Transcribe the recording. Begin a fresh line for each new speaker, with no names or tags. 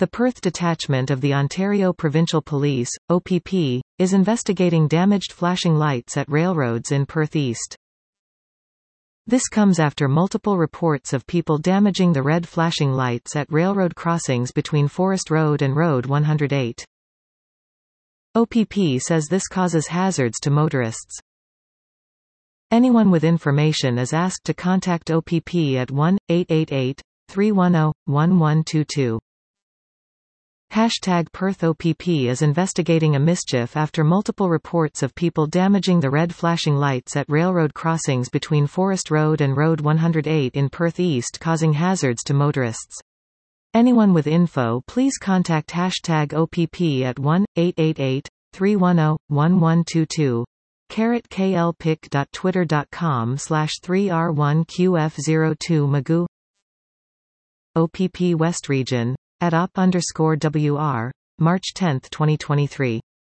The Perth Detachment of the Ontario Provincial Police, OPP, is investigating damaged flashing lights at railroads in Perth East. This comes after multiple reports of people damaging the red flashing lights at railroad crossings between Forest Road and Road 108. OPP says this causes hazards to motorists. Anyone with information is asked to contact OPP at 1-888-310-1122. #PerthOPP is investigating a mischief after multiple reports of people damaging the red flashing lights at railroad crossings between Forest Road and Road 108 in Perth East, causing hazards to motorists. Anyone with info, please contact #OPP at 1-888-310-1122. klpic.twitter.com/3r1qf02 Magoo. OPP West Region @op_WR, March 10, 2023.